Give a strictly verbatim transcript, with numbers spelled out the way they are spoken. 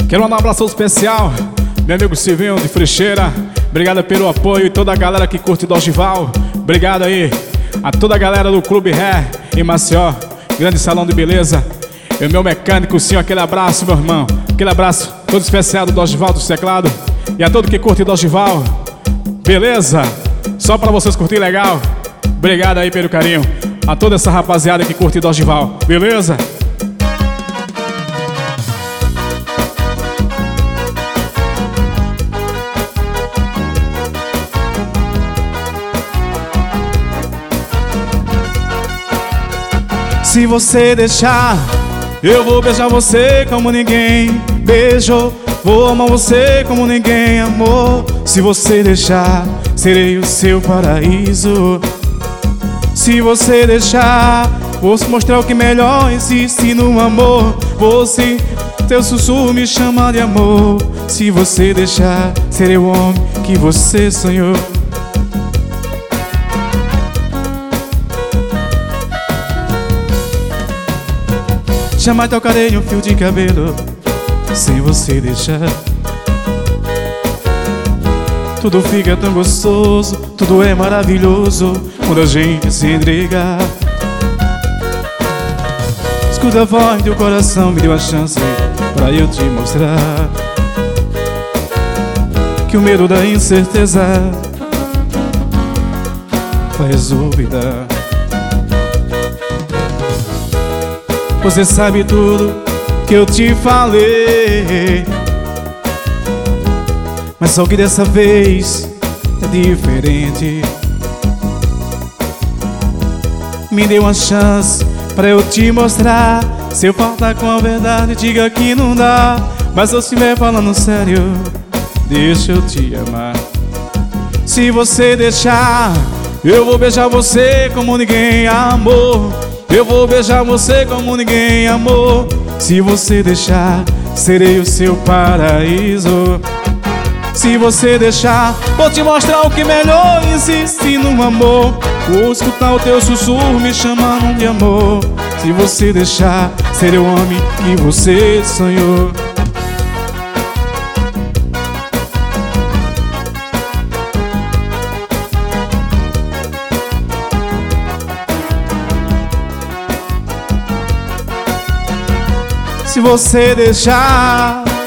Quero mandar um abraço especial, meu amigo Silvinho de Frecheira. Obrigado pelo apoio e toda a galera que curte Dorival. Obrigado aí a toda a galera do Clube Ré em Maceió, grande salão de beleza. E o meu mecânico, sim, aquele abraço, meu irmão. Aquele abraço todo especial do Dorival do teclado. E a todo que curte Dorival. Beleza? Só pra vocês curtir legal. Obrigado aí pelo carinho. A toda essa rapaziada que curte Dorival. Beleza? Se você deixar, eu vou beijar você como ninguém beijou. Vou amar você como ninguém amou. Se você deixar, serei o seu paraíso. Se você deixar, vou mostrar o que melhor existe no amor. Você, teu sussurro me chama de amor. Se você deixar, serei o homem que você sonhou. Jamais tocarei um fio de cabelo sem você deixar. Tudo fica tão gostoso, tudo é maravilhoso quando a gente se entrega. Escuta a voz do coração, me deu a chance pra eu te mostrar que o medo da incerteza faz duvidar. Você sabe tudo que eu te falei, mas só que dessa vez é diferente. Me dê uma chance pra eu te mostrar. Se eu faltar com a verdade, diga que não dá. Mas se eu estiver falando sério, deixa eu te amar. Se você deixar, eu vou beijar você como ninguém amou. Eu vou beijar você como ninguém amou. Se você deixar, serei o seu paraíso. Se você deixar, vou te mostrar o que melhor existe no amor. Vou escutar o teu sussurro me chamando de amor. Se você deixar, serei o homem que você sonhou. Se você deixar,